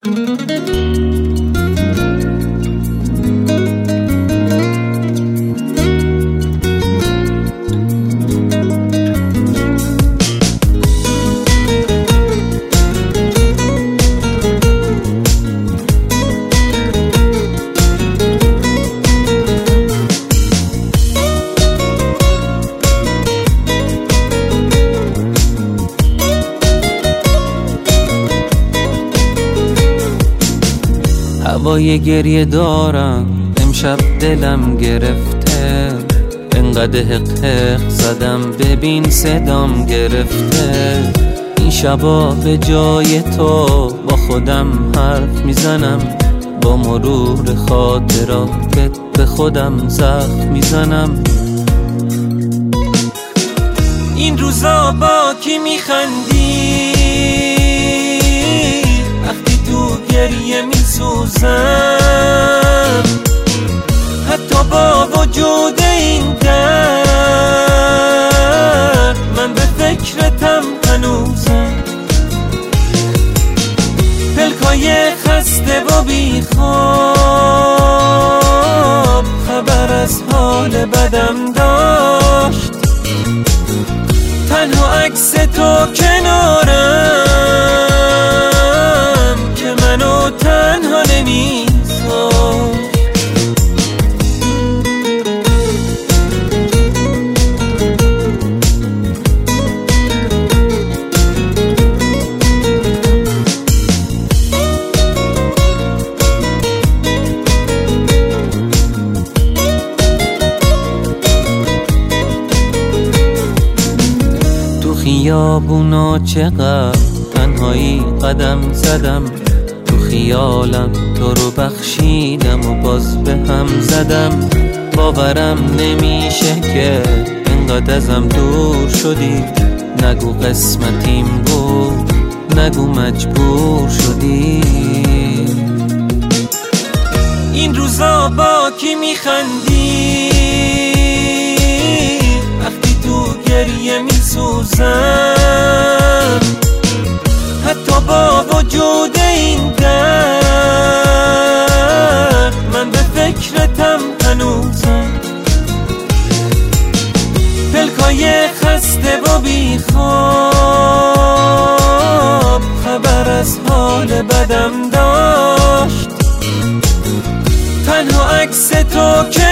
هوای گریه دارم امشب دلم گرفته، انقدر حق زدم ببین صدام گرفته. این شبا به جای تو با خودم حرف میزنم، با مرور خاطرات به خودم زخم میزنم. این روزا با کی میخندی وقتی تو گریه میسوزم؟ حتی با وجود این درد من به فکرتم هنوزم. پلکای خسته و بیخواب خبر از حال بدم داشت، تنها عکس تو کنارم که منو تنها نمی‌ذاشت. خیابونا چقدر تنهایی قدم زدم، تو خیالم تو رو بخشیدم و باز به هم زدم. باورم نمیشه که انقدر ازم دور شدی، نگو قسمتیم بود، نگو مجبور شدی. این روزا با کی میخندی وقتی تو گریه میسوزم؟ حتی با وجود این درد من به فکرتم هنوزم. پلکای خسته و بیخواب خبر از حال بدم داشت، تنها عکس تو که